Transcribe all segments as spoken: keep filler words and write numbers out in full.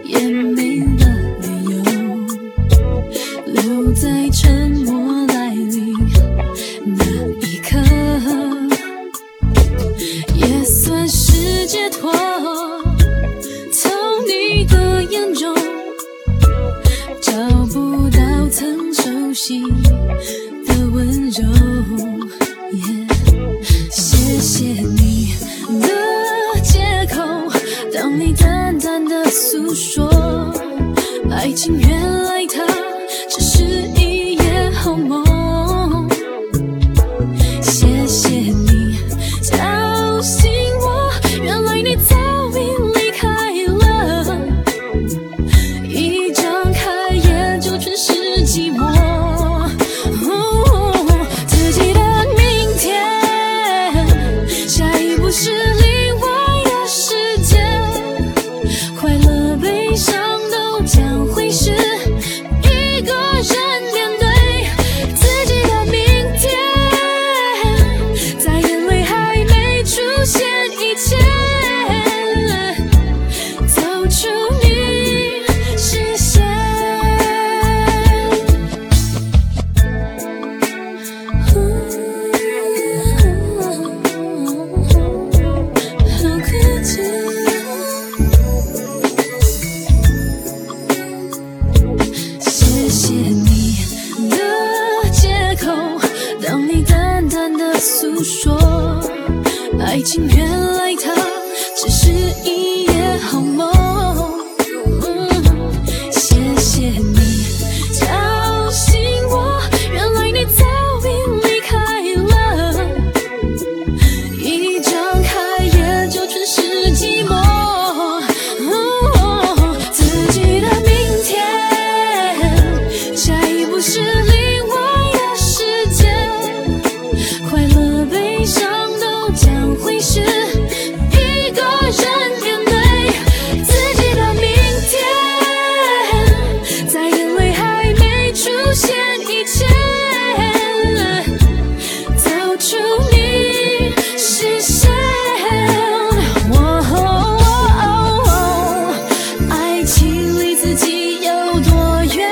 也没了理由，留在沉默来临那一刻，也算是解脱。从你的眼中找不到曾熟悉的温柔， yeah, 谢谢你的借口，当你淡淡的诉说，爱情原来它只是一夜好梦。谢谢你叫醒我，原来你早已离开了，一张开眼就全是寂寞。哦，自己的明天，下一步是另外的世界，快乐悲伤都将会是一个人面对自己的明天，在眼泪还没出现以前，走出你视线。How could you？谢谢你的借口，当你淡淡的诉说，爱情原来它只是一夜好梦。嗯，谢谢你叫醒我，原来你早已离开了，一张开眼就全是寂寞。哦，自己的明天，下一步是另外的世界，快乐悲伤都将会是一个人面对自己的明天，在眼泪还没出现以前，走出你视线。哦，爱情离自己有多远？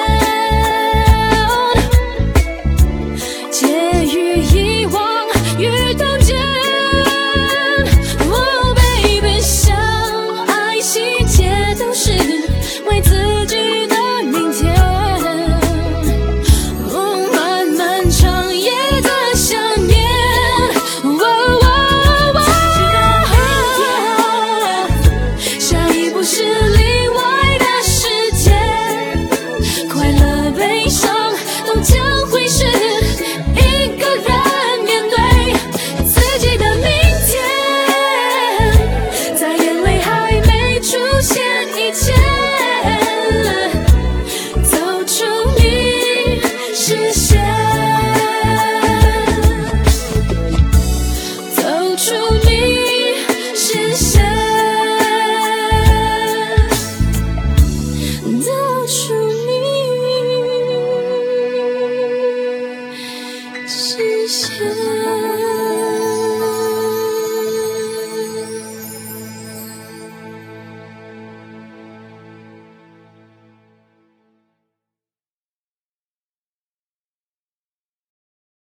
介于遗忘与当见。哦 baby， 相爱细节都是为自己的明天。哦，漫漫长夜的想念。哦哦哦，下一步是另外的世界，快乐悲伤都将会是一个人面对自己的明天，在眼泪还没出现以前，走出你视线，走出你视线，走出你视线。